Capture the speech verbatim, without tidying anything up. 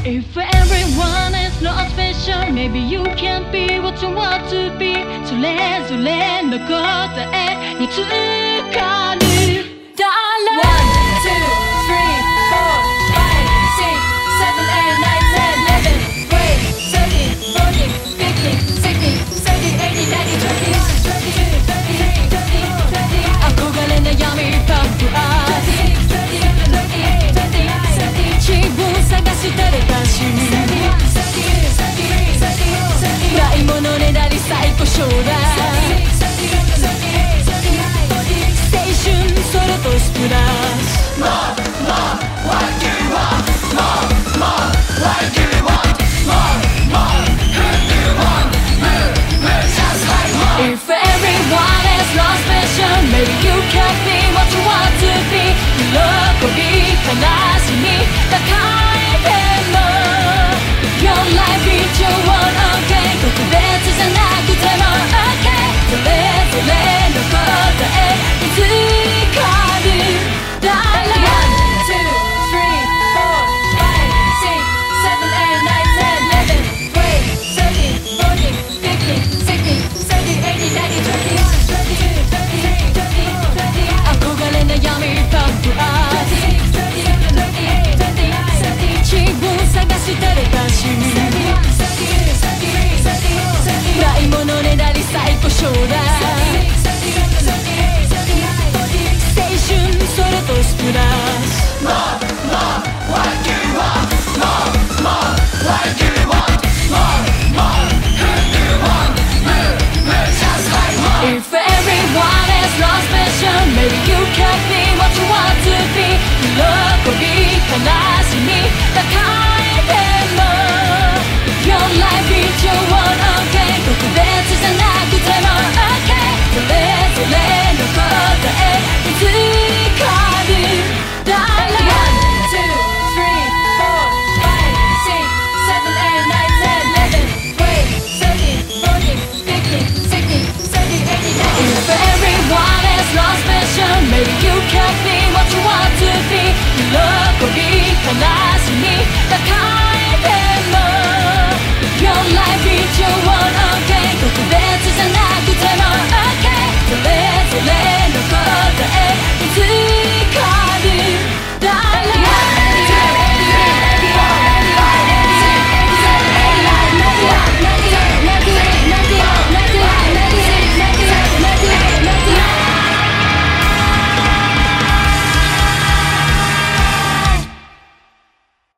If everyone is not special, maybe you can't be what you want to be. それぞれの答えにつかる。 One, two, three, four, five, six, seven, eight, nine, ten, eleven, twelve, thirteen, fourteen, fifteen, sixteen, seventeen, eighteen, nineteen, twenty, twenty-two, twenty-three, twenty-four, twenty. 憧れ悩みパンプアップ。自分探してる歌詞。ないものねだり最高将来。青春それとスプラッシュ。More, more, what do you want? More, more, what do you want? More, more, who do you want? Move, move, just like more. If everyone is not special, maybe you can't be what you want to be. 喜び、悲しみ、高いでも Your life is your own, okay. 特別じゃなくても okay. それぞれの答え見つかる。One, two, three, four, five, six, seven, eight, nine, ten, eleven, twelve, thirteen, fourteen, fifteen, sixteen, seventeen, eighteen, nineteen, twenty, twenty-two, twenty-three, twenty-four, twenty. 憧れ悩みパンプアップ。自分探してる歌詞。ないものねだり最高将来。青春それとスプラッシュ。More, more, what do you want? More, more, what do you want? More, more, who do you want? Move, move, just like more. If everyone is not special, maybe you can't be what you want to be. 喜び、悲しみ、高いでも Your life is your own, okay. 特別じゃなくても okay. それぞれの答え見つかる。One, two, three, four, five, six, seven, eight, nine, ten, eleven, twelve, thirteen, fourteen, fifteen, sixteen, seventeen, eighteen, nineteen. If everyone is not special, maybe you can't be what you want to be. 喜び